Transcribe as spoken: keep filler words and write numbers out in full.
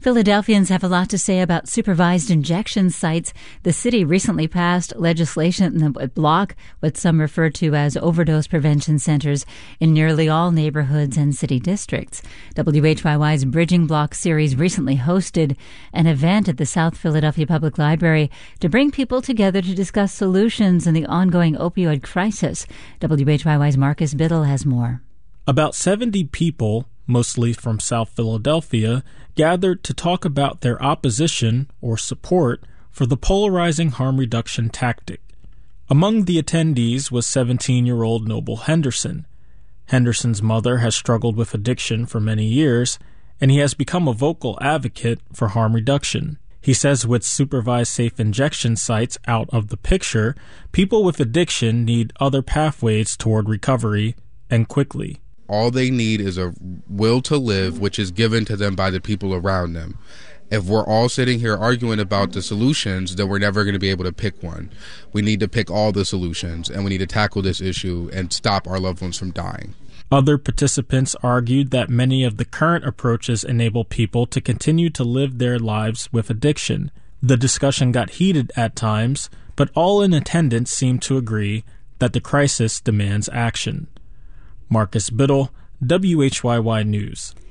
Philadelphians have a lot to say about supervised injection sites. The city recently passed legislation that would block what some refer to as overdose prevention centers in nearly all neighborhoods and city districts. W H Y Y's Bridging Block series recently hosted an event at the South Philadelphia Public Library to bring people together to discuss solutions in the ongoing opioid crisis. W H Y Y's Marcus Biddle has more. About seventy people, mostly from South Philadelphia, gathered to talk about their opposition or support for the polarizing harm reduction tactic. Among the attendees was seventeen-year-old Noble Henderson. Henderson's mother has struggled with addiction for many years, and he has become a vocal advocate for harm reduction. He says with supervised safe injection sites out of the picture, people with addiction need other pathways toward recovery, and quickly. All they need is a will to live, which is given to them by the people around them. If we're all sitting here arguing about the solutions, then we're never going to be able to pick one. We need to pick all the solutions, and we need to tackle this issue and stop our loved ones from dying. Other participants argued that many of the current approaches enable people to continue to live their lives with addiction. The discussion got heated at times, but all in attendance seemed to agree that the crisis demands action. Marcus Biddle, W H Y Y News.